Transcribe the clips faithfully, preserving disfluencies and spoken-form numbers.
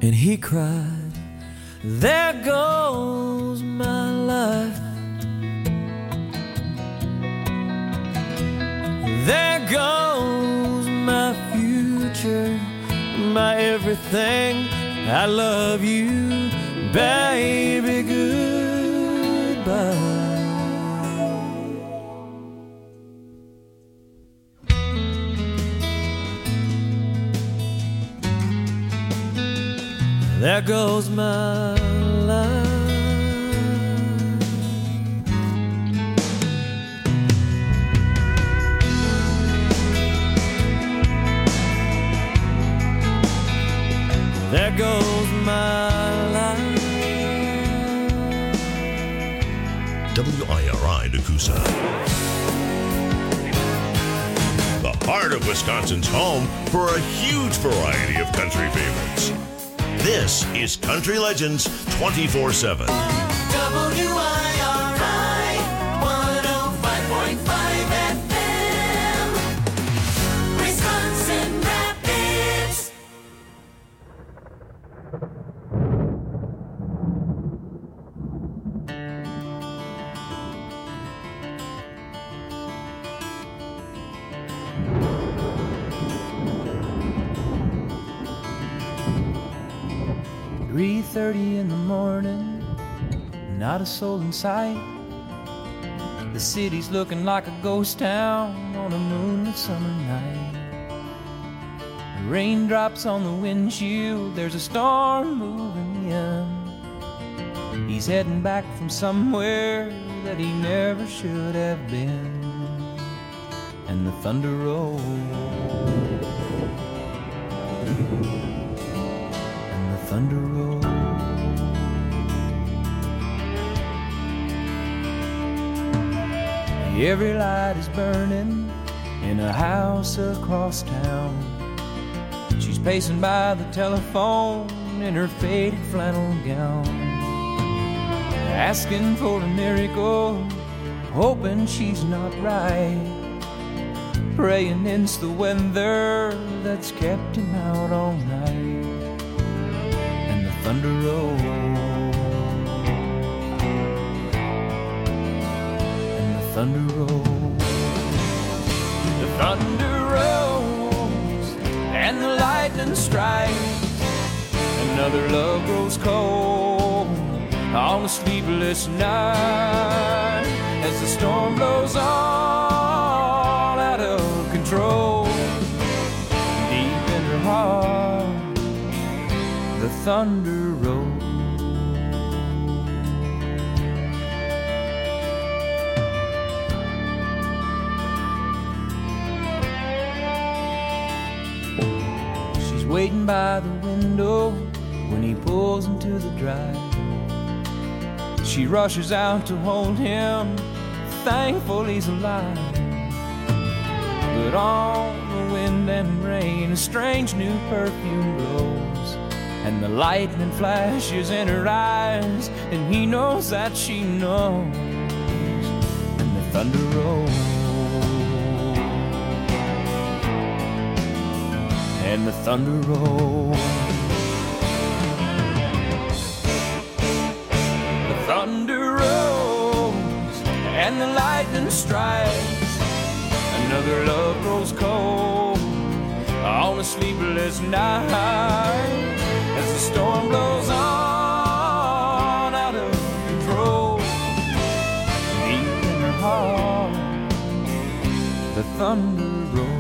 And he cried, there goes my life. There goes my future, my everything. I love you, baby, goodbye. There goes my life. There goes my life. W I R I Nakusa. The heart of Wisconsin's home for a huge variety of country favorites. This is Country Legends twenty-four seven. W I R I one oh five point five F M, Wisconsin Rapids. three thirty in the morning, not a soul in sight. The city's looking like a ghost town on a moonlit summer night. Raindrops on the windshield, there's a storm moving in. He's heading back from somewhere that he never should have been. And the thunder rolls, and the thunder rolls. Every light is burning in a house across town. She's pacing by the telephone in her faded flannel gown, asking for a miracle, hoping she's not right, praying it's the weather that's kept him out all night. And the thunder rolls, and the thunder rolls, the thunder rolls, and the lightning strikes. Another love grows cold on a sleepless night as the storm blows on out of control. Deep in her heart, the thunder rolls. She's waiting by the window when he pulls into the drive. She rushes out to hold him, thankful he's alive. But on the wind and rain, a strange new perfume blows, and the lightning flashes in her eyes, and he knows that she knows. And the thunder rolls, and the thunder rolls. The thunder rolls, and the lightning strikes. Another love grows cold on a sleepless night as the storm blows on out of control. Deep in her heart, the thunder rolls.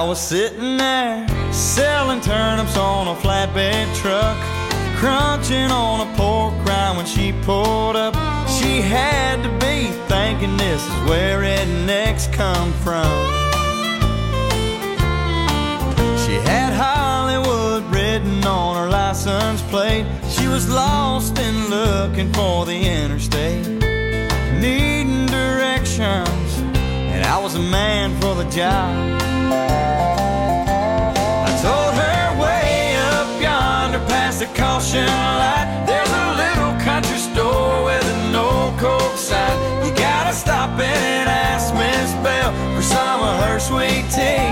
was sitting there selling turnips on a flatbed truck, crunching on a pork rind when she pulled up. She had to be thinking this is where rednecks come from. She had Hollywood written on her license plate. She was lost and looking for the interstate, needing directions, and I was a man for the job. I told her way up yonder past the caution light, there's a little country store with an old Coke sign. You gotta stop in and ask Miss Bell for some of her sweet tea.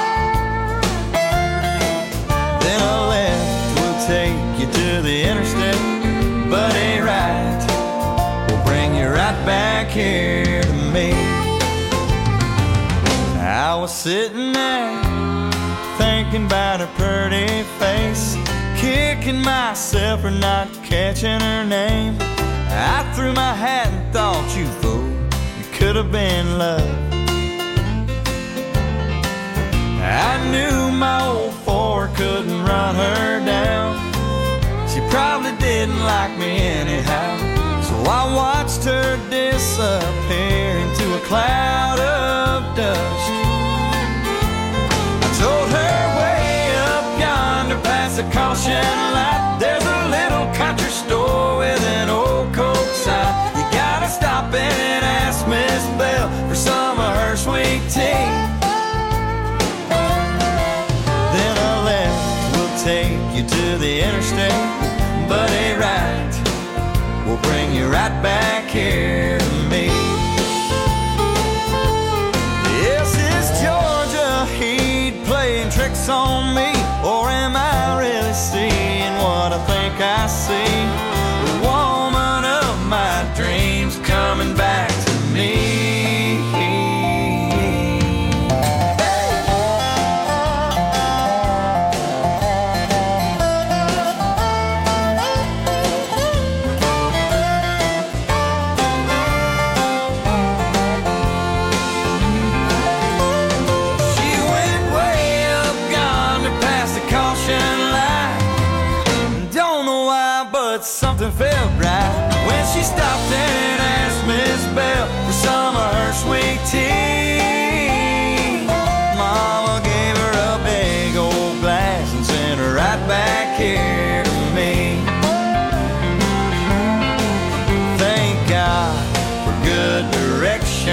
Then a left will take you to the interstate, but a right will bring you right back here to me. I was sitting there thinking about her pretty face, kicking myself for not catching her name. I threw my hat and thought, you fool, you could have been love. I knew my old Ford couldn't run her down. She probably didn't like me anyhow, so I watched her disappear into a cloud of dust. I told her way up yonder past the caution light, there's a little country store with an old Coke sign. You gotta stop in and ask Miss Bell for some of her sweet tea. Then a left will take you to the interstate, but a right will bring you right back here to me. Yes, is Georgia heat playing tricks on me, or am I really seeing what I think I see? The woman of my dreams coming back to me. Something felt right when she stopped and asked Miss Bell for some of her sweet tea. Mama gave her a big old glass and sent her right back here to me. Thank God for good direction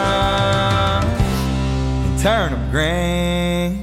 and turnip greens.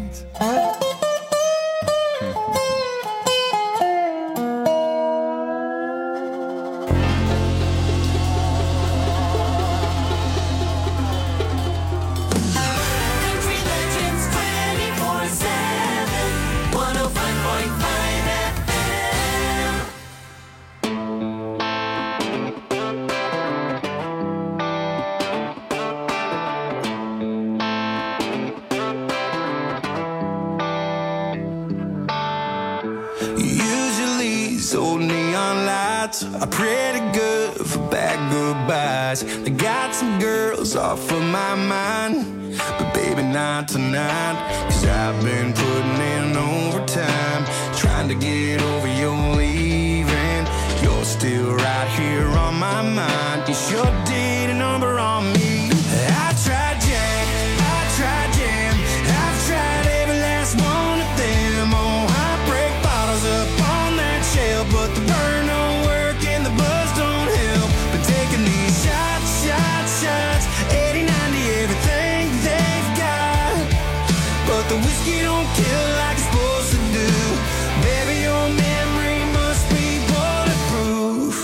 Are pretty good for bad goodbyes. I got some girls off of my mind, but baby not tonight. Cause I've been putting in overtime, trying to get over your leaving. You're still right here on my mind. You sure did a number on me. I tried Jack, I tried Jam, I've tried every last one of them. Oh, I break bottles up on that shelf, but the burn don't work and the buzz don't help. But taking these shots, shots, shots, eighty, ninety, everything they've got. But the whiskey don't kill like it's supposed to do. Baby, your memory must be bulletproof.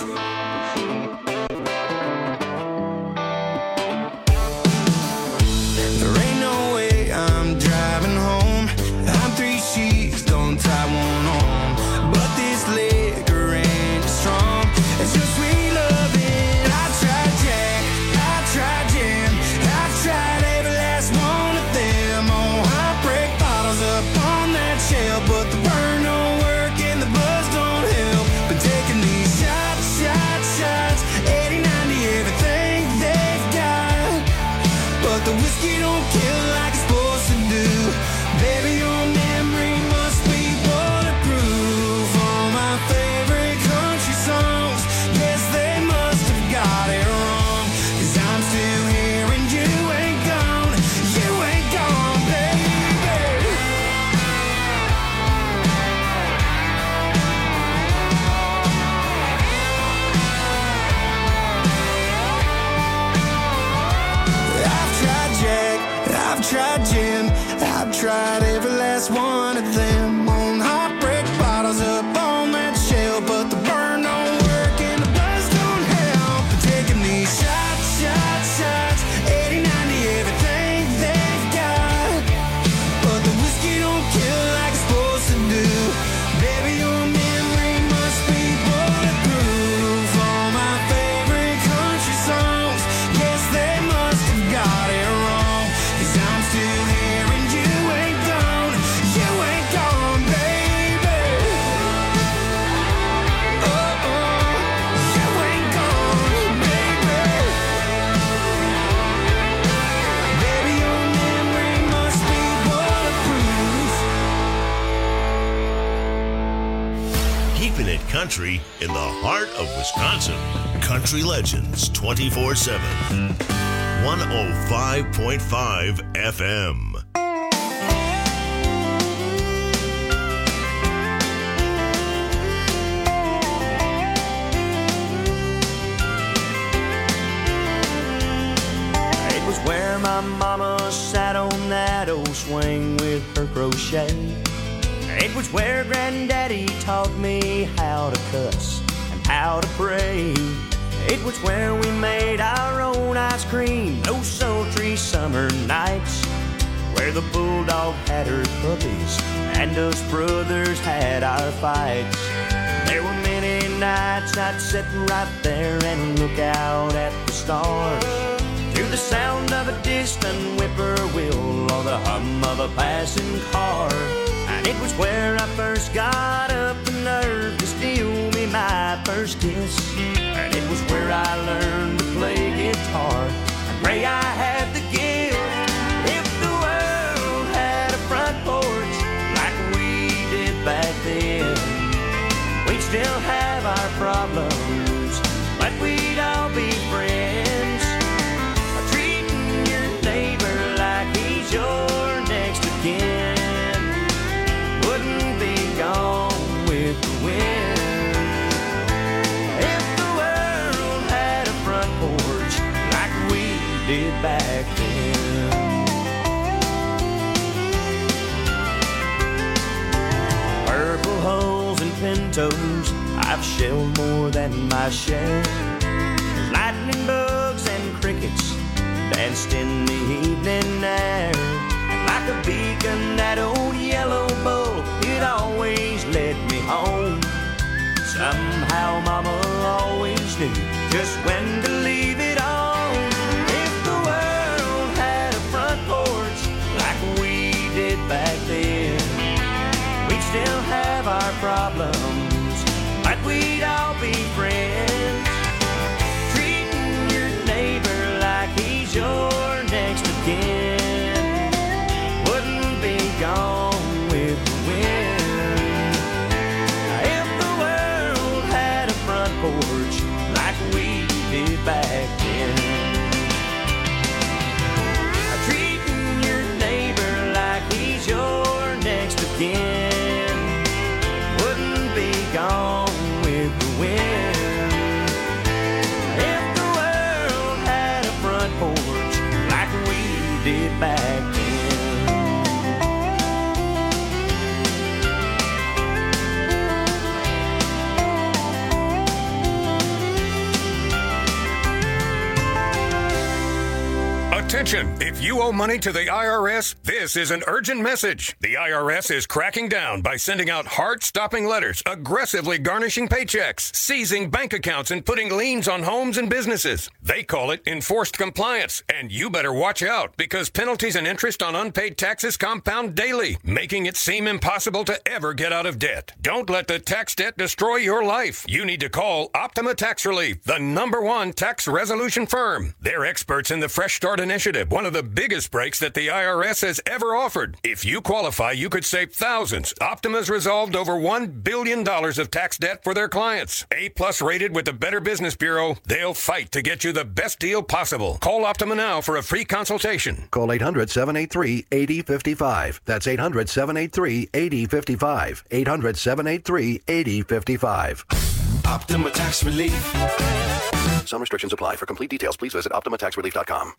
There ain't no way I'm driving home. I'm three sheets, don't tie one on. But this liquor ain't strong. It's your sweet loving. I tried Jack, I tried Jim, I've tried every last one of them. Oh, I break bottles up on that shelf, but the burn don't work and the buzz don't help. But taking these shots, shots, shots, eighty, ninety, everything they've got. But the whiskey don't kill like it's supposed to do. Baby, your memory must be bulletproof. All my favorite country songs, yes, they must have got it wrong. Cause I'm still here and you ain't gone. You ain't gone, baby. I've tried Jack, I've tried Jim, I've tried every last one of them. On heartbreak bottles up on that shelf, but the burn don't work and the buzz don't help. But taking these shots, shots, shots, eighty, ninety, everything they've got. But the whiskey don't kill like it's supposed to do. Baby, your memory must be bulletproof. All my favorite country songs, yes, they must have got it wrong. Cause I'm still here and you ain't gone. You ain't gone, baby. Oh, oh, you ain't gone, baby. Baby, your memory must be bulletproof. Keeping it country in the heart of Wisconsin. Country Legends twenty-four seven. one oh five point five F M. It was where my mama sat on that old swing with her crochet. It was where Granddaddy taught me how to cuss and how to pray. It was where we made our own ice cream those sultry summer nights, where the bulldog had her puppies and us brothers had our fights. There were many nights I'd sit right there and look out at the stars, to the sound of a distant whippoorwill or the hum of a passing car. And it was where I first got up the nerve to steal me my first kiss. And it was where I learned to play guitar and pray I had the gift. If the world had a front porch like we did back then, we'd still have our problems, but we'd all be friends. Treating your neighbor like he's your next of kin wouldn't be gone with the wind. If the world had a front porch like we did back then. Purple hulls and pintos, I've shelled more than my share. There's lightning bugs and crickets danced in the evening air. And like a beacon, that old yellow bull, it always led me home. Somehow Mama always knew just when to leave it on. If the world had a front porch like we did back then, we'd still have our problems, but we'd all be friends. Treating your neighbor like he's your next of kin wouldn't be gone with the wind. If the world had a front porch like we did back then, treating your neighbor like he's your next of kin wouldn't be gone with the wind. If the world had a front porch like we did back then. Attention! If you owe money to the I R S, this is an urgent message. The I R S is cracking down by sending out heart-stopping letters, aggressively garnishing paychecks, seizing bank accounts, and putting liens on homes and businesses. They call it enforced compliance, and you better watch out because penalties and interest on unpaid taxes compound daily, making it seem impossible to ever get out of debt. Don't let the tax debt destroy your life. You need to call Optima Tax Relief, the number one tax resolution firm. They're experts in the Fresh Start Initiative Initiative, one of the biggest breaks that the I R S has ever offered. If you qualify, you could save thousands. Optima's resolved over one billion dollars of tax debt for their clients. A-plus rated with the Better Business Bureau, they'll fight to get you the best deal possible. Call Optima now for a free consultation. Call eight hundred, seven eight three, eight zero five five. That's eight hundred, seven eight three, eight zero five five. eight hundred, seven eight three, eight zero five five. Optima Tax Relief. Some restrictions apply. For complete details, please visit optima tax relief dot com.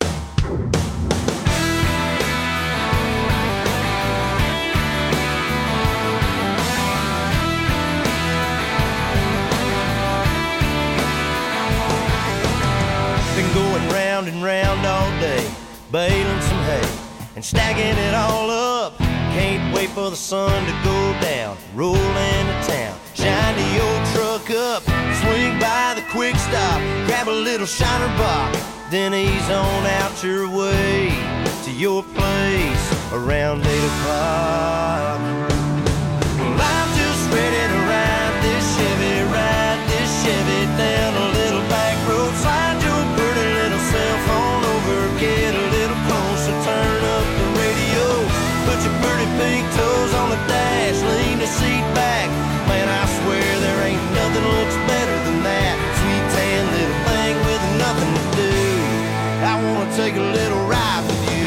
Been going round and round all day, baling some hay and stacking it all up. Can't wait for the sun to go down, roll into town, shine the old truck up, swing by the quick stop, grab a little shiner box, then ease on out your way to your place around eight o'clock. Well, I'm just ready to ride this Chevy, ride this Chevy down a little back road, slide your pretty little cell phone over, get a little closer, turn up the radio, put your pretty pink toes on the dash, lean the seat back. Man, I swear there ain't nothing looks better than that sweet tan little thing with nothing to do. I wanna take a little ride with you.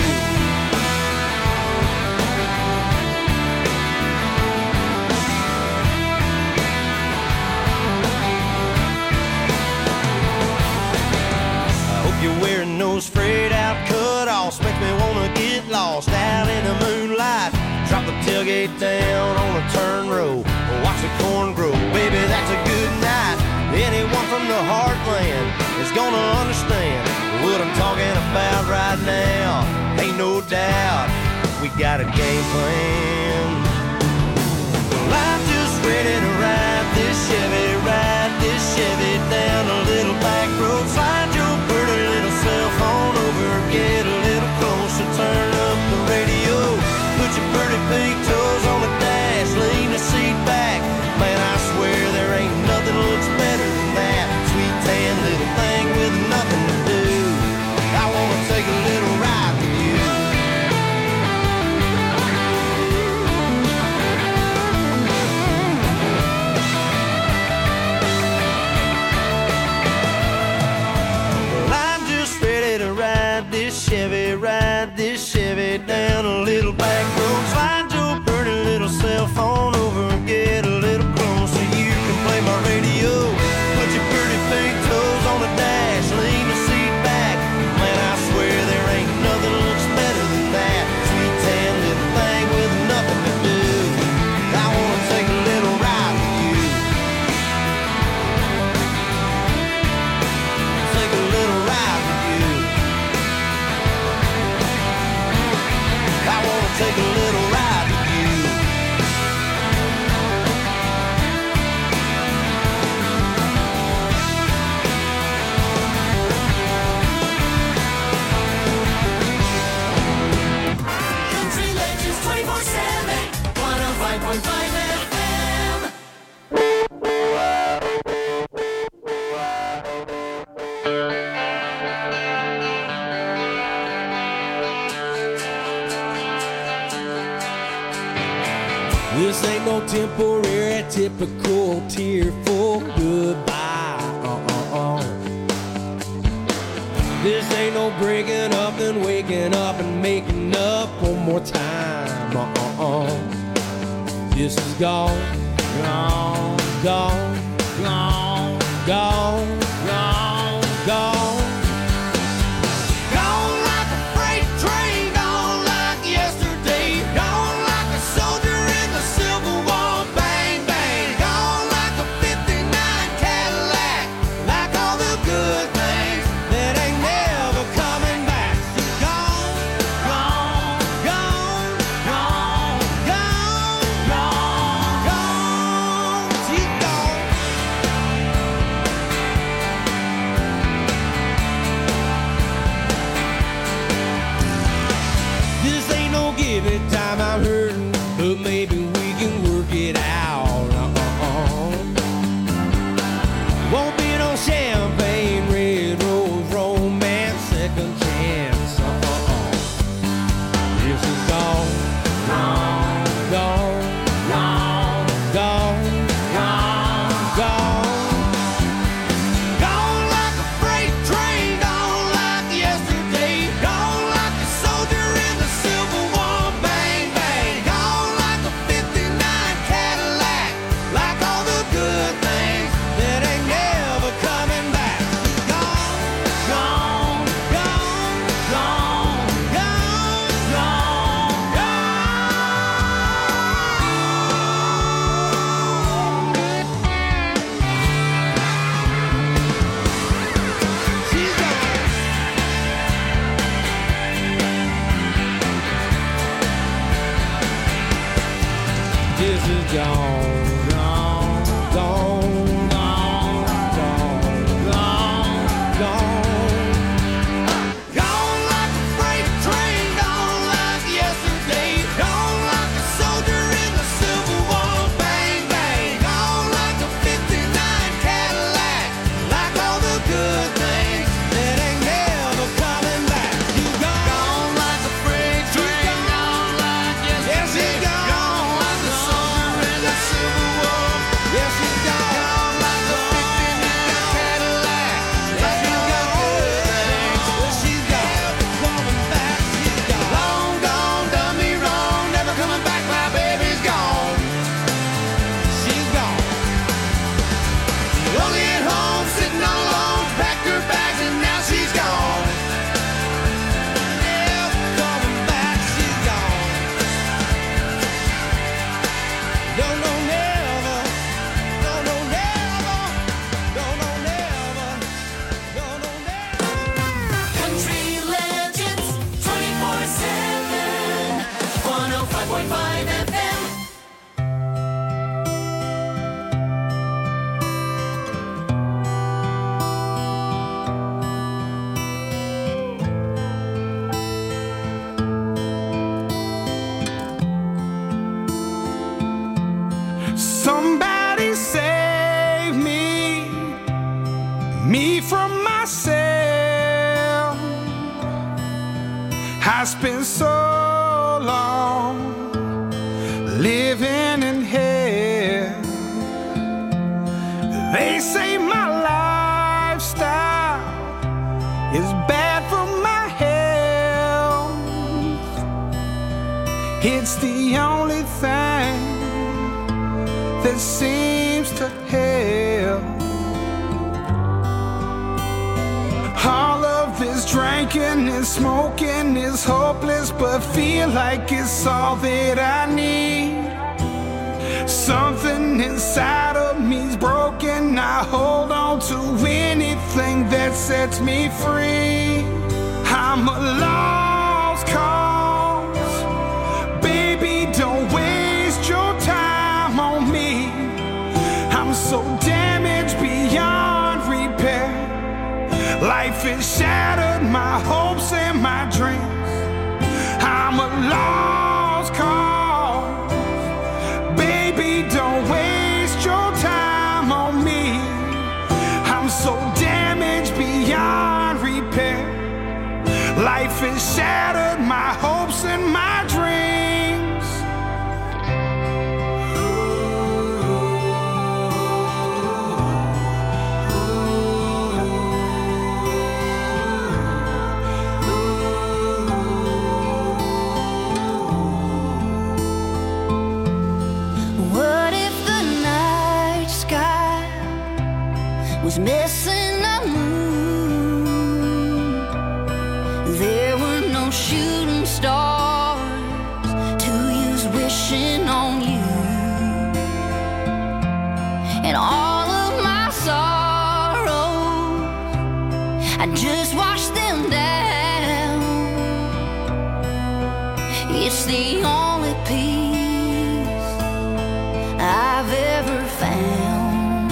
I hope you're wearing those frayed out cutoffs, make me wanna get lost out in the moonlight. Drop the tailgate down on a turn row, watch the corn grow. Baby, that's a good night. Anyone from the heartland is gonna understand what I'm talking about right now. Ain't no doubt we got a game plan. Well, I'm just ready to ride this Chevy, ride this Chevy down a little back road. Slide your pretty little cell phone over, get a little closer, turn up the radio. Put your pretty pink toes on the dash, lean the seat back. Man, I swear there ain't nothing looks better than that sweet tan little thing with nothing to do. I wanna take a little ride with you. Well, I'm just ready to ride this Chevy, ride this Chevy down a little back road. Slide your pretty little cell phone over and get a little closer. You can play my radio. Put your pretty pink toes on the dash, lean the seat back. Man, I swear there ain't nothing looks better than that sweet tan little thing with nothing to do. I wanna take a little ride with you. Take a little ride with you. I wanna take a little ride with you. Country Legends twenty-four seven, one oh five point five F M. This ain't no temporary, typical tearful goodbye. Uh-uh-uh. This ain't no breaking up and waking up and making up one more time. Uh-uh-uh. This is gone, gone, gone, gone, gone, gone, gone. Gone like a freight train, gone like yesterday, gone like a soldier in the Civil War, bang, bang, gone like a fifty-nine Cadillac, like all the good things that ain't never coming back. So gone, gone, gone, gone, gone, gone, gone, she's gone. gone, gone, gone, gone, gone, gone, gone. Gone like a freight train, gone like yesterday, gone like a soldier in the Civil War. Bang, bang, gone like a fifty-nine Cadillac, like all the good things that ain't never coming back. You gone, gone like a freight train, gone like yesterday, gone like a soldier in the Civil War. Yes, you gone, gone like a fifty-nine Cadillac, like all the good things. She's gone, coming back. She's gone, long gone, done me wrong, never coming back. My baby's gone. She's gone. Only at home, sitting all alone, packed her bags and now she's gone. Never coming back, she's gone. No, no, never. No, no, never. No, no, never. No, no, never. Country Legends twenty-four seven, one oh five point five F M. Somebody save me, me from myself. I spent so long living in hell. They say my lifestyle is bad for my health. It's the only thing that seems to help. All of this drinking and smoking is hopeless, but feel like it's all that I need. Something inside of me's broken. I hold on to anything that sets me free. I'm a lost cause. Baby, don't waste your time on me. I'm so damaged beyond repair. Life has shattered my hopes and my dreams. I'm a lost cause. Baby, don't waste your time on me. I'm so damaged beyond repair. Life has shattered my hopes and my dreams. What if the night sky was missing a moon? There were no shooting stars to use wishing on you. And all of my sorrows, I just washed them down. It's the only peace I've ever found.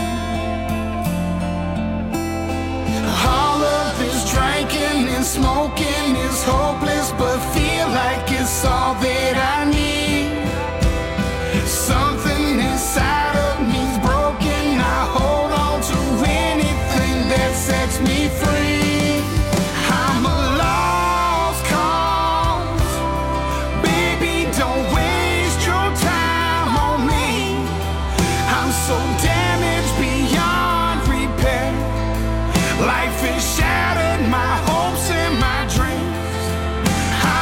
All of this drinking and smoking is hopeless, but feel like it's all that I need. Something inside of me's broken. I hold on to anything that sets me free. I'm a lost cause. Baby, don't waste your time on me. I'm so damaged beyond repair. Life has shattered my hopes and my dreams.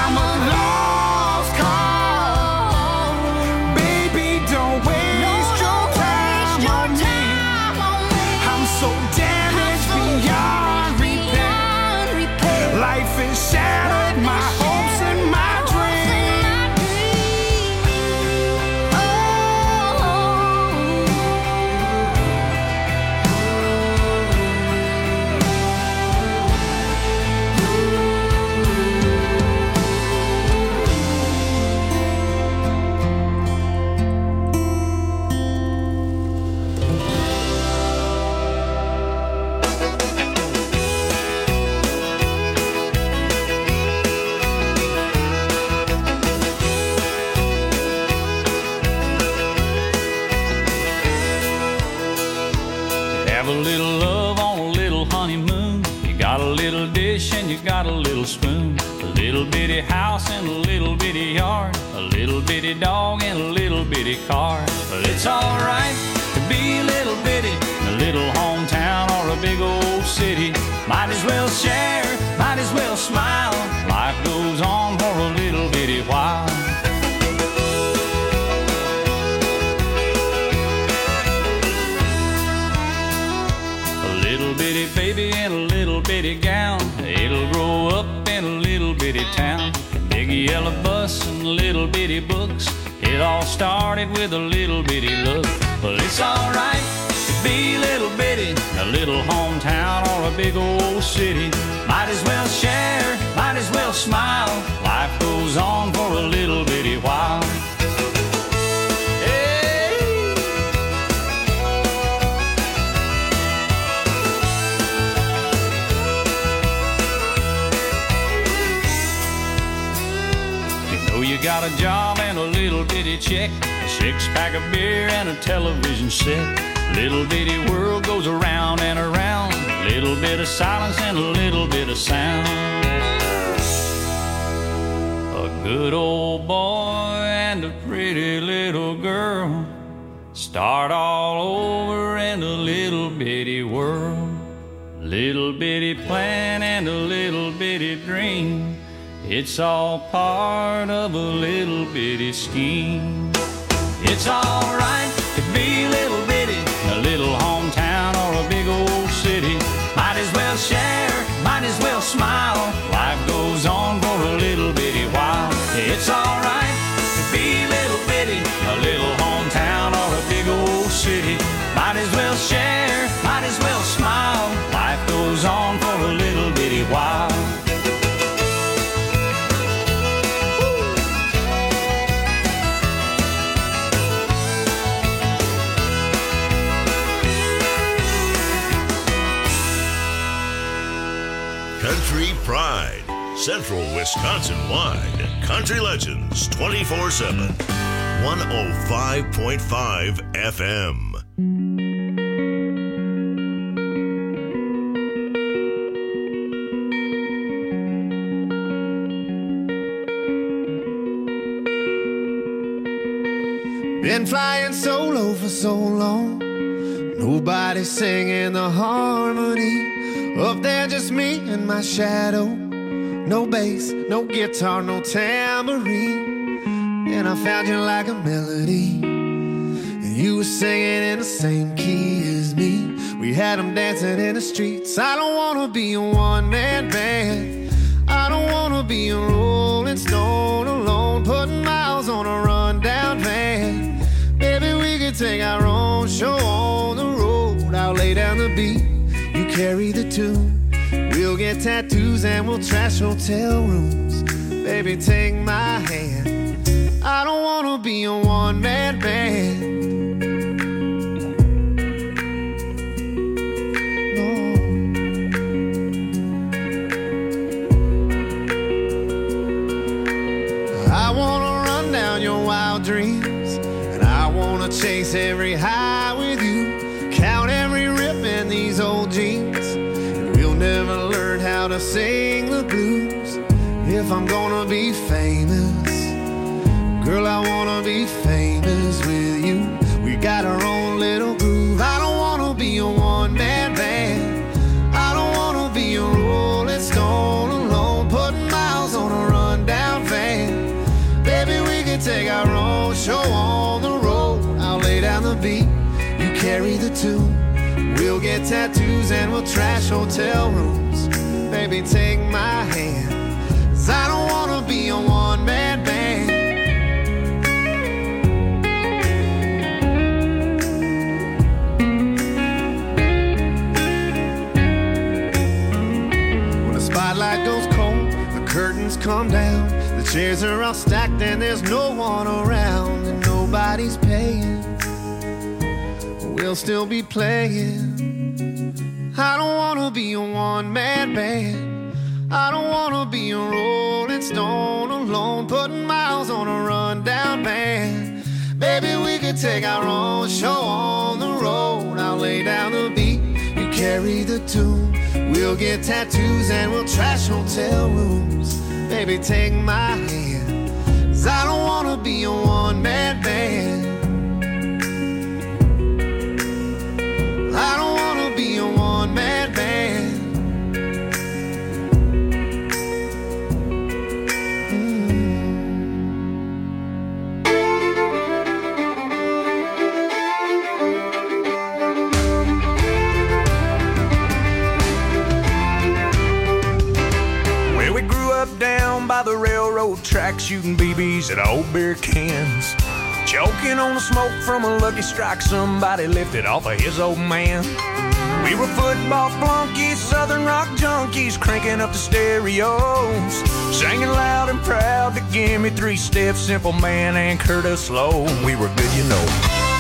little bitty house and a little bitty yard, a little bitty dog and a little bitty car. But it's alright to be a little bitty in a little hometown or a big old city. Might as well share, might as well smile. Life goes on for a little bitty while. A little bitty baby in a little bitty gown, it'll grow up in a little bitty town. Big yellow bus and little bitty books, it all started with a little bitty look. Well, it's alright to be a little bitty in a little hometown or a big old city. Might as well share, might as well smile. Life goes on for a little bitty while. You got a job and a little bitty check, a six-pack of beer and a television set. Little bitty world goes around and around, little bit of silence and a little bit of sound. A good old boy and a pretty little girl start all over in a little bitty world. Little bitty plan and a little bitty dream, it's all part of a little bitty scheme. It's alright to be a little bitty in a little hometown or a big old city. Might as well share, might as well smile. Life goes on for a little bitty while. It's alright to be a little bitty in a little hometown or a big old city. Might as well share, might as well smile. Life goes on for a little bitty while. Country Pride, Central Wisconsin-wide. Country Legends twenty-four seven. one oh five point five F M. Been flying solo for so long, nobody singing the harmony. Up there just me and my shadow, no bass, no guitar, no tambourine. And I found you like a melody, and you were singing in the same key as me. We had them dancing in the streets. I don't wanna be a one-man band, I don't wanna be a rolling stone alone, putting miles on a rundown van. Maybe we could take our own show on the road. I'll lay down the beat, you carry the tune. We'll get tattoos and we'll trash hotel rooms. Baby, take my hand, I don't wanna be a one-man band. No. I wanna run down your wild dreams, and I wanna chase every high with you, count every rip in these old jeans. We'll never learn how to sing the blues. If I'm gonna be famous, girl, I wanna be famous with you. We got our own little groove. I don't wanna be a one-man band, I don't wanna be a rolling stone alone, putting miles on a rundown van. Baby, we can take our own show on the road. I'll lay down the beat, you carry the tune. We'll get tattoos and we'll trash hotel rooms. Baby, take my hand, 'cause I don't wanna be a one-man band. When the spotlight goes cold, the curtains come down, the chairs are all stacked and there's no one around, and nobody's paying, we'll still be playing. I don't wanna be a one-man band, I don't wanna be a rolling stone alone, putting miles on a rundown van. Baby, we could take our own show on the road. I'll lay down the beat, you carry the tune. We'll get tattoos and we'll trash hotel rooms. Baby, take my hand, 'cause I don't wanna be a one-man band. I don't wanna be a one-man band. Down by the railroad tracks, shooting B Bs at old beer cans, choking on the smoke from a Lucky Strike somebody lifted off of his old man. We were football flunkies, southern rock junkies, cranking up the stereos, singing loud and proud to give me three steps, Simple Man and Curtis Slow. We were good, you know.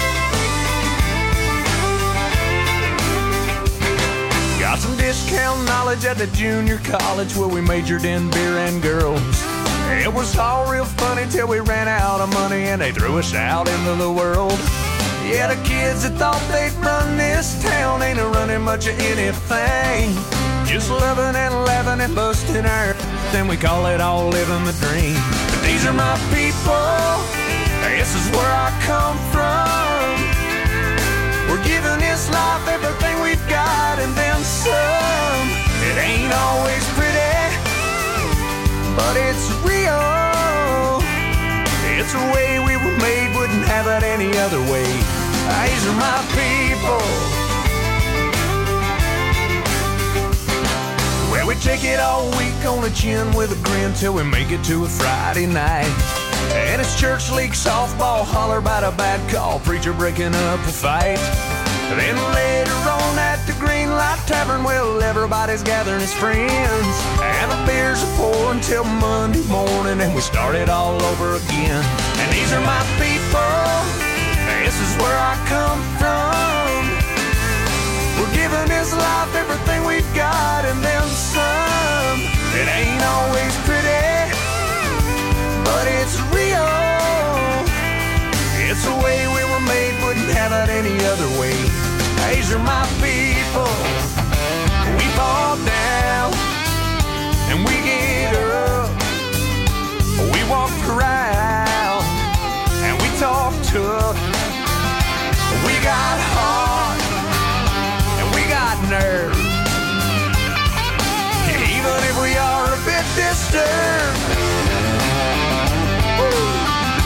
Got some discount knowledge at the junior college where we majored in beer and girls. It was all real funny till we ran out of money and they threw us out into the world. Yeah, the kids that thought they'd run this town ain't a running much of anything. Just loving and laughing and busting our, then we call it all living the dream. But these are my people, this is where I come from. We're giving this life everything we've got and then some. It ain't always pretty, but it's real. It's the way we were made, wouldn't have it any other way. These are my people. Well, we take it all week on the chin with a grin till we make it to a Friday night. And it's church league softball, holler about a bad call, preacher breaking up a fight. Then later on at the Green Light Tavern, well, everybody's gathering as friends, and the beers are pouring till Monday morning, and we start it all over again. And these are my people, this is where I come from. We're giving this life everything we've got and then some. It ain't always pretty, but it's real. It's the way we were made, wouldn't have it any other way. These are my people. We fall down and we get up. We walk around and we talk tough. We got heart and we got nerve. Even if we are a bit disturbed. Woo.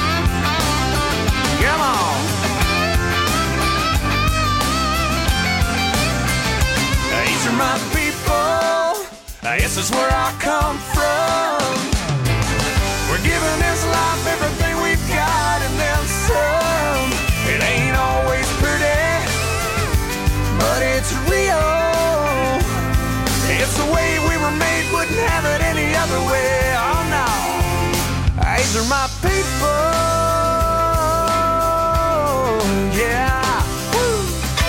Come on. These are my people. This is where I come from. We're giving this life everything we've got and then some. It ain't always pretty, but it's real. It's the way we were made, wouldn't have it any other way. Oh no. These are my people. Yeah. Woo.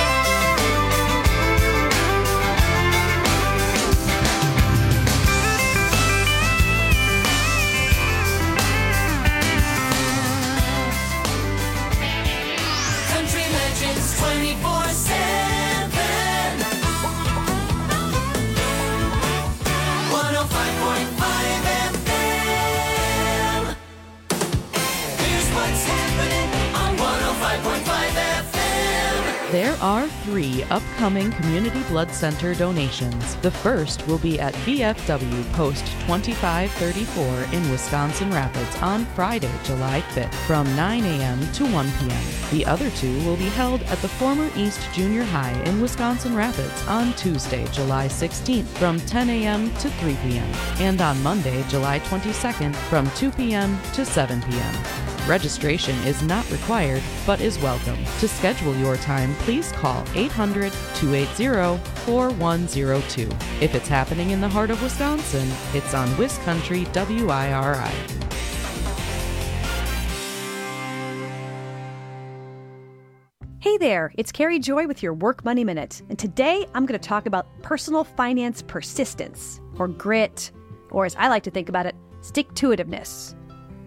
Country Legends twenty-four seven. one oh five point five F M. Here's what's happening on one oh five point five F M. There are three upcoming Community Blood Center donations. The first will be at V F W Post twenty-five thirty-four in Wisconsin Rapids on Friday, July fifth from nine a.m. to one p.m. The other two will be held at the former East Junior High in Wisconsin Rapids on Tuesday, July sixteenth from ten a.m. to three p.m. and on Monday, July twenty-second from two p.m. to seven p.m. Registration is not required, but is welcome. To schedule your time, please call eight hundred, two eight zero, four one zero two. If it's happening in the heart of Wisconsin, it's on WisCountry W I R I. Hey there, it's Carrie Joy with your Work Money Minute, and today I'm going to talk about personal finance persistence, or grit, or as I like to think about it, stick-to-itiveness.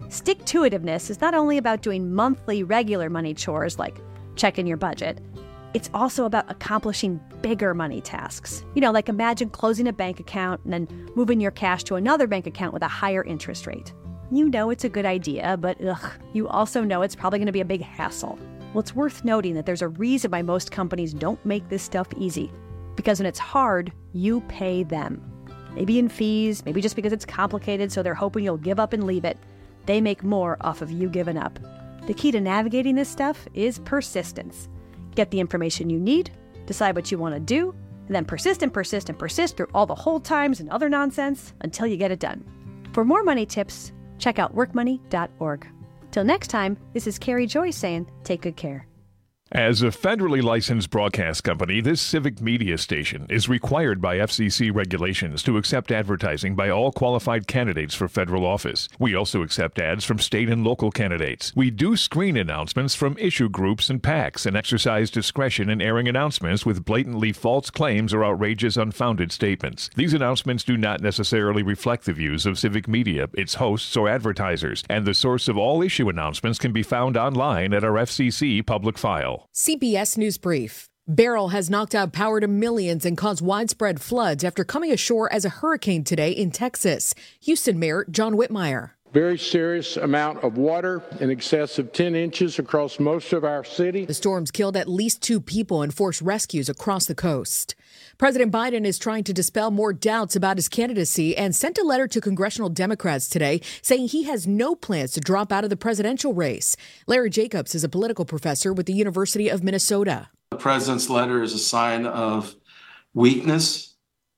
Stick-to-itiveness is not only about doing monthly regular money chores like checking your budget, it's also about accomplishing bigger money tasks. You know, like imagine closing a bank account and then moving your cash to another bank account with a higher interest rate. You know it's a good idea, but ugh, you also know it's probably going to be a big hassle. Well, it's worth noting that there's a reason why most companies don't make this stuff easy. Because when it's hard, you pay them. Maybe in fees, maybe just because it's complicated, so they're hoping you'll give up and leave it. They make more off of you giving up. The key to navigating this stuff is persistence. Get the information you need, decide what you want to do, and then persist and persist and persist through all the hold times and other nonsense until you get it done. For more money tips, check out work money dot org. Till next time, this is Carrie Joy saying, take good care. As a federally licensed broadcast company, this civic media station is required by F C C regulations to accept advertising by all qualified candidates for federal office. We also accept ads from state and local candidates. We do screen announcements from issue groups and PACs and exercise discretion in airing announcements with blatantly false claims or outrageous unfounded statements. These announcements do not necessarily reflect the views of civic media, its hosts, or advertisers, and the source of all issue announcements can be found online at our F C C public file. C B S News Brief. Beryl has knocked out power to millions and caused widespread floods after coming ashore as a hurricane today in Texas. Houston Mayor John Whitmire. Very serious amount of water in excess of ten inches across most of our city. The storms killed at least two people and forced rescues across the coast. President Biden is trying to dispel more doubts about his candidacy and sent a letter to congressional Democrats today saying he has no plans to drop out of the presidential race. Larry Jacobs is a political professor with the University of Minnesota. The president's letter is a sign of weakness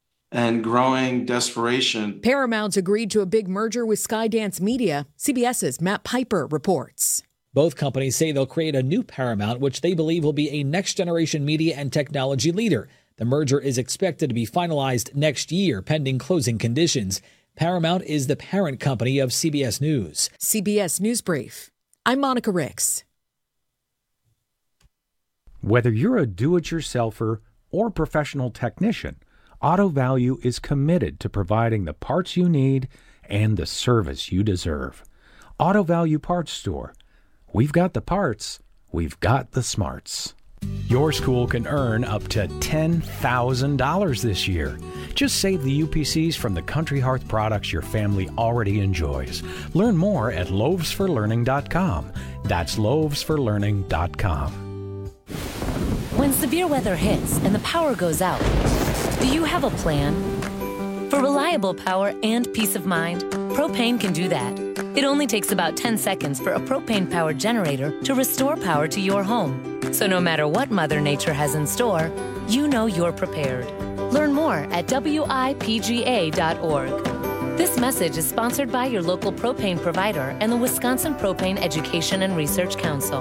and growing desperation. Paramount agreed to a big merger with Skydance Media. CBS's Matt Piper reports. Both companies say they'll create a new Paramount, which they believe will be a next-generation media and technology leader. The merger is expected to be finalized next year, pending closing conditions. Paramount is the parent company of C B S News. C B S News Brief. I'm Monica Ricks. Whether you're a do-it-yourselfer or professional technician, Auto Value is committed to providing the parts you need and the service you deserve. Auto Value Parts Store. We've got the parts. We've got the smarts. Your school can earn up to ten thousand dollars this year. Just save the U P Cs from the Country Hearth products your family already enjoys. Learn more at loaves for learning dot com. That's loaves for learning dot com. When severe weather hits and the power goes out, do you have a plan? For reliable power and peace of mind, Propane can do that. It only takes about ten seconds for a propane-powered generator to restore power to your home. So no matter what Mother Nature has in store, you know you're prepared. Learn more at W I P G A dot org. This message is sponsored by your local propane provider and the Wisconsin Propane Education and Research Council.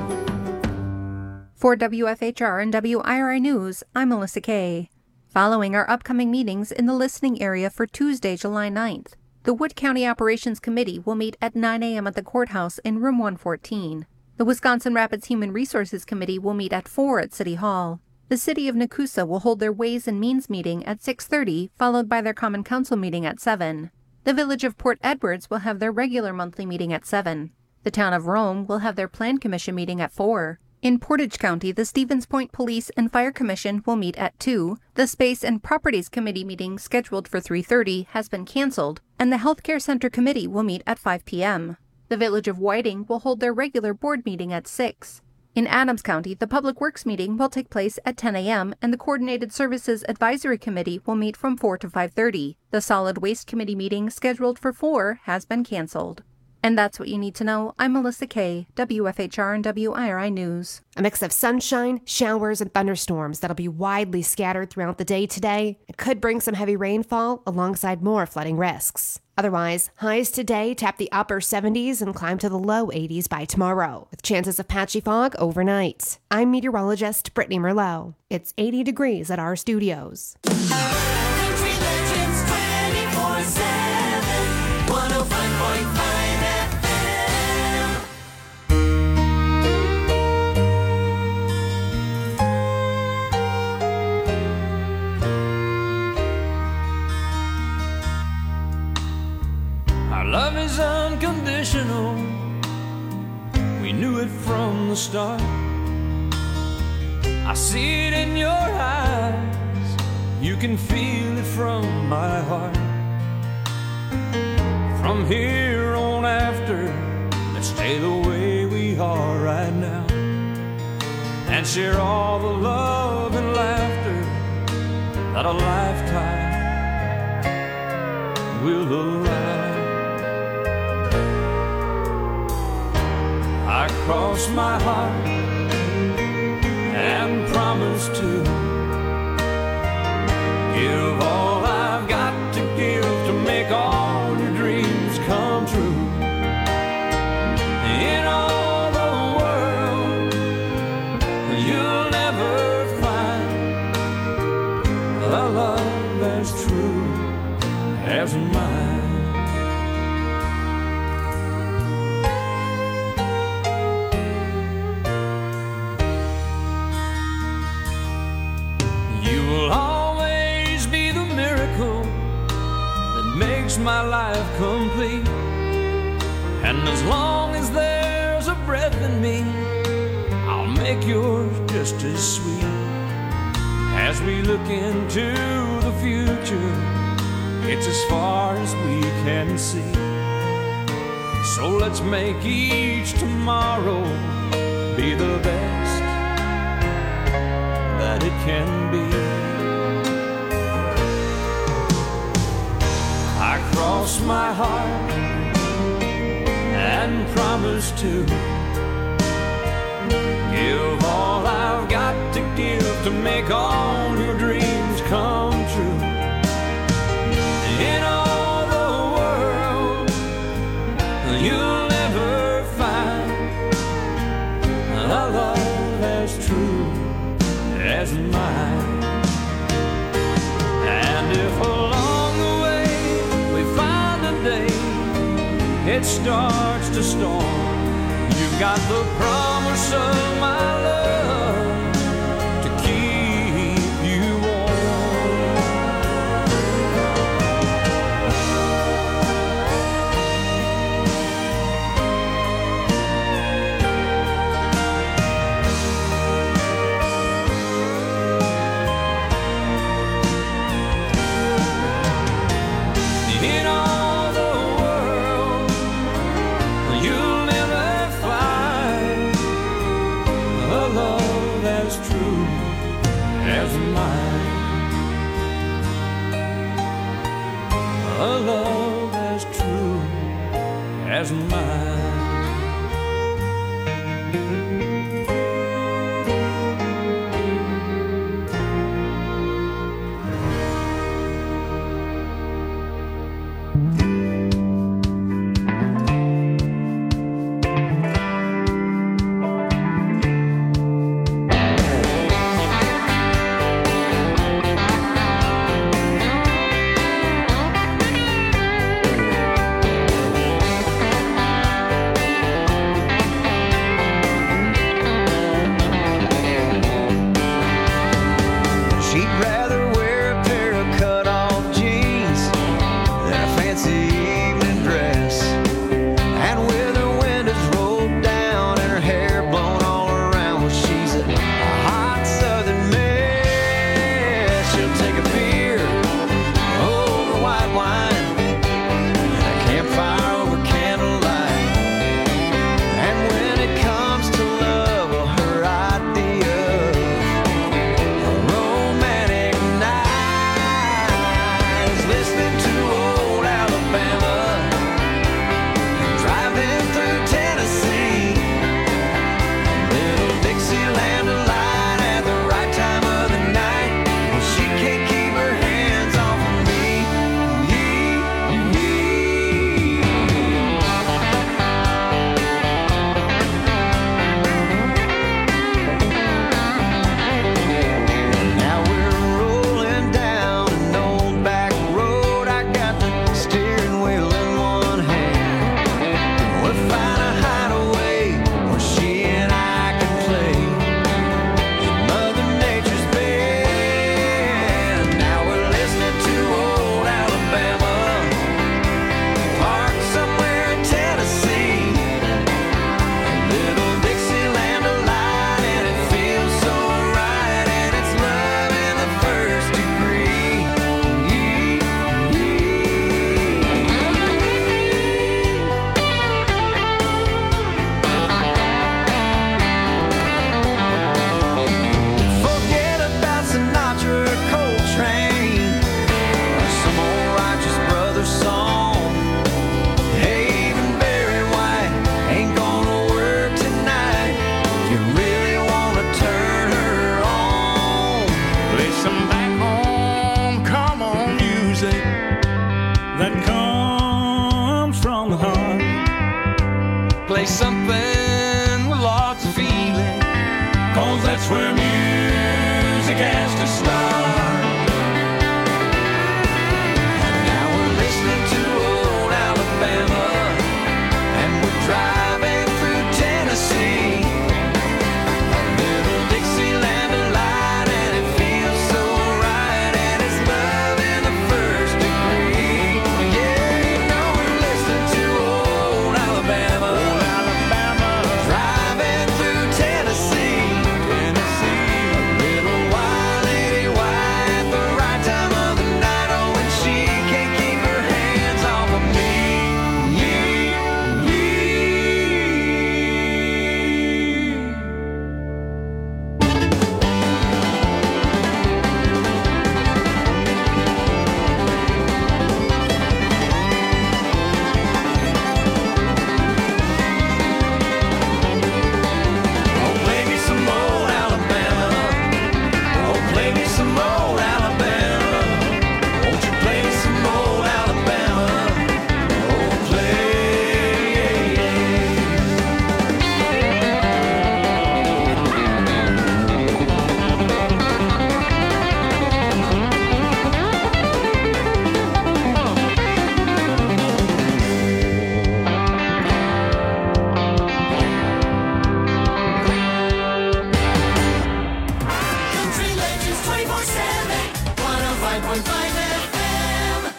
For W F H R and W I R I News, I'm Melissa Kay. Following our upcoming meetings in the listening area for Tuesday, July ninth, the Wood County Operations Committee will meet at nine a.m. at the courthouse in room one fourteen. The Wisconsin Rapids Human Resources Committee will meet at four at City Hall. The City of Nakusa will hold their Ways and Means meeting at six thirty, followed by their Common Council meeting at seven. The Village of Port Edwards will have their regular monthly meeting at seven. The Town of Rome will have their Plan Commission meeting at four. In Portage County, the Stevens Point Police and Fire Commission will meet at two. The Space and Properties Committee meeting scheduled for three thirty has been canceled, and the Healthcare Center Committee will meet at five p.m. The Village of Whiting will hold their regular board meeting at six. In Adams County, the Public Works meeting will take place at ten a.m. and the Coordinated Services Advisory Committee will meet from four to five thirty. The Solid Waste Committee meeting scheduled for four has been canceled. And that's what you need to know. I'm Melissa Kay, W F H R and W I R I News. A mix of sunshine, showers, and thunderstorms that'll be widely scattered throughout the day today. It could bring some heavy rainfall alongside more flooding risks. Otherwise, highs today tap the upper seventies and climb to the low eighties by tomorrow, with chances of patchy fog overnight. I'm meteorologist Brittany Merlot. It's eighty degrees at our studios. Country Legends twenty-four seven, one oh five point five. Love is unconditional. We knew it from the start. I see it in your eyes. You can feel it from my heart. From here on after, let's stay the way we are right now, and share all the love and laughter that a lifetime will allow. I cross my heart and promise to give all I've got to give to make all your dreams come true. In all the world, you'll never find a love as true as mine. You will always be the miracle that makes my life complete. And as long as there's a breath in me, I'll make yours just as sweet. As we look into the future, it's as far as we can see. So let's make each tomorrow be the best that it can be. I cross my heart and promise to give all I've got to give to make all your dreams come true. In all the world, you'll never find a love as true as mine. And if along the way we find a day it starts to storm, you've got the promise of my love to keep you in all the world. You'll never find a love as true as mine. A love as true as mine. Play something with lots of feeling, 'cause that's where music has to start. And now we're listening to old Alabama, and we're driving through Tennessee. A little Dixieland delight, and it feels so right, and it's love in the first degree. Yeah, you know we're listening to old Alabama, old Alabama, driving through Tennessee, Tennessee. A little wild lady white, the right time of the night, oh, and she can't keep her hands off of me. Oh, play me some old Alabama. Oh, play me some old Alabama. Won't you play me some old Alabama? Oh, play. Country Legends twenty-four seven, one oh five point five F M.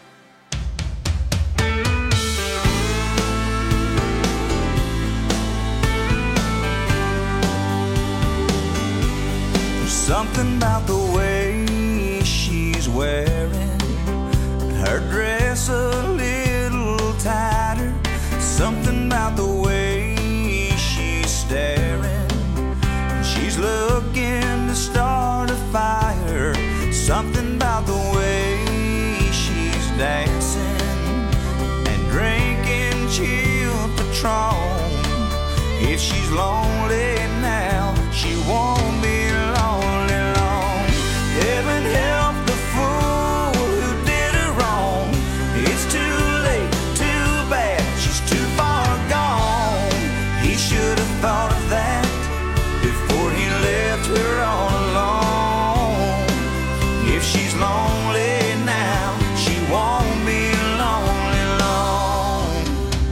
There's something about the way she's wearing her dress a little tighter. Something about the way she's staring. She's looking to start a fire. Something about the way she's dancing and drinking chilled Patron. If she's lonely now, she won't be lonely long. Heaven help the fool who did her wrong. It's too late, too bad, she's too far gone. He should have thought of that before he left her all alone. If she's lonely now, she won't be lonely long.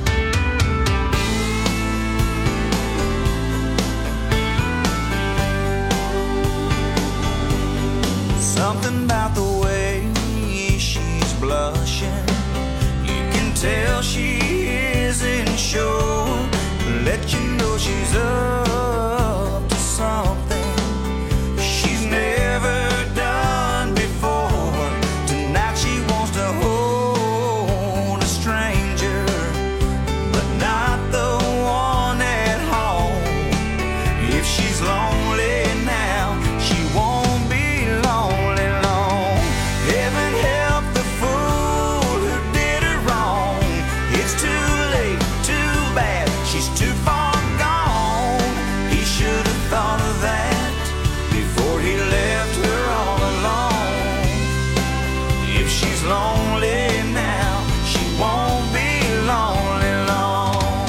Something about the way she's blushing, you can tell she isn't sure. Let you know she's up to something she's never done before. Tonight she wants to hold a stranger, but not the one at home. If she's lonely now, she won't be lonely long. Heaven help the fool who did her wrong. It's too late, too bad, she's too far gone. He should have thought of that before he left her all alone. If she's lonely now, she won't be lonely long.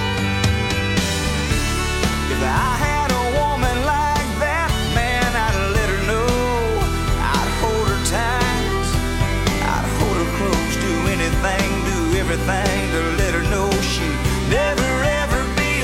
If I had a woman like that, man, I'd let her know. I'd hold her tight, I'd hold her close, do anything, do everything to let her know she'd never ever be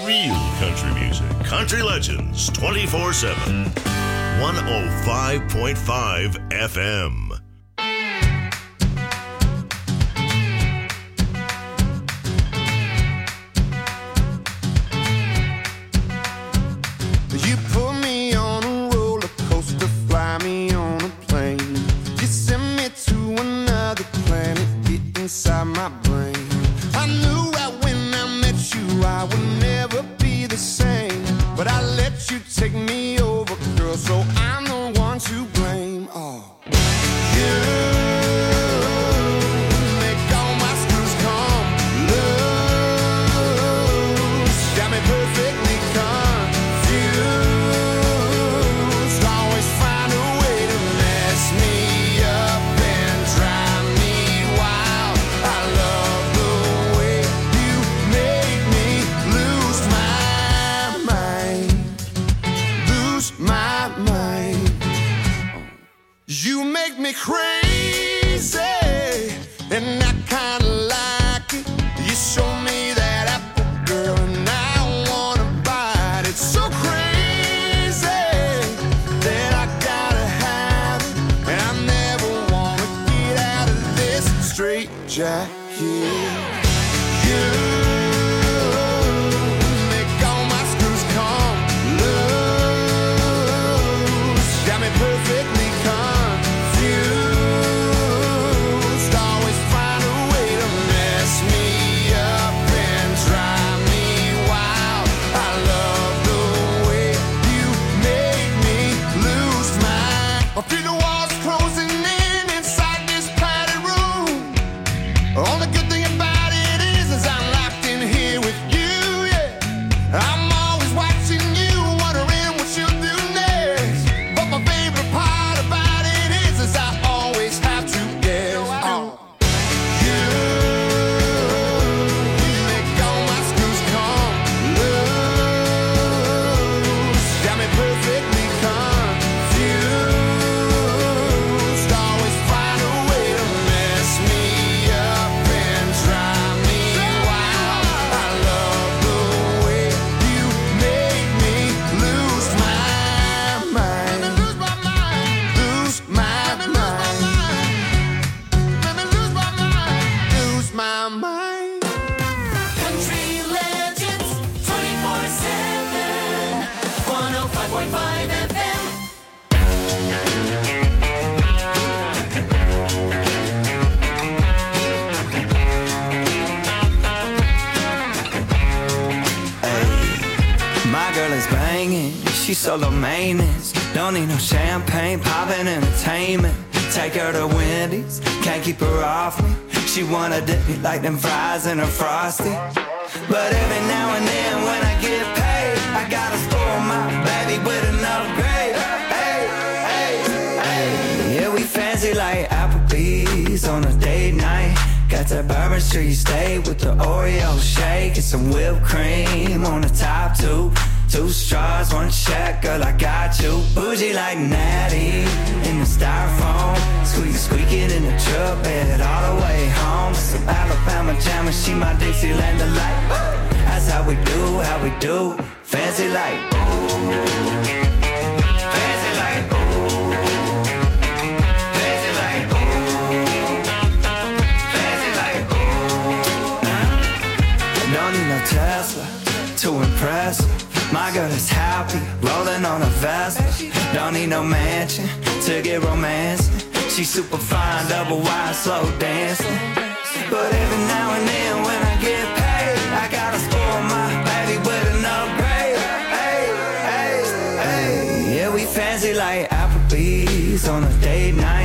Real country music. Country Legends twenty-four seven. one oh five point five F M. You put me on a roller coaster, fly me on a plane. You send me to another planet, get inside my brain. I knew right when I met you I would never be the same, but I let you take me over, girl, so I'm the one to blame. Oh, you. You make me crazy, and I kinda like it. You show me that apple, girl, and I wanna bite it. So crazy that I gotta have it, and I never wanna get out of this straight jacket. You make all my screws come loose, got me perfectly calm. I feel the walls closing in inside this padded room. Only good thing about it is, is I'm locked in here with you, yeah. I'm always watching you, wondering what you'll do next. But my favorite part about it is, is I always have to guess. Oh. You, you make all my screws come loose, got me perfectly confused. She's solo maintenance, don't need no champagne, poppin' entertainment. Take her to Wendy's, can't keep her off me. She wanna dip me like them fries in her Frosty. But every now and then when I get paid, I gotta spoil my baby with an upgrade. Hey, hey, hey. Yeah, we fancy like Applebee's on a date night. Got that Bourbon Street steak with the Oreo shake and some whipped cream on the top two. Two straws, one check, girl, I got you. Bougie like Natty in the styrofoam. Squeak, squeaking in the truck bed all the way home. Some Alabama jam and she my Dixieland delight. That's how we do, how we do. Fancy like, ooh. Fancy like, ooh. Fancy like, ooh. Fancy like, ooh. Don't need no Tesla to impress her. My girl is happy, rolling on a Vespa. Don't need no mansion to get romancing. She's super fine, double wide, slow dancing. But every now and then when I get paid, I gotta spoil my baby with an upgrade. Hey, hey, hey. Yeah, we fancy like Applebee's on a date night.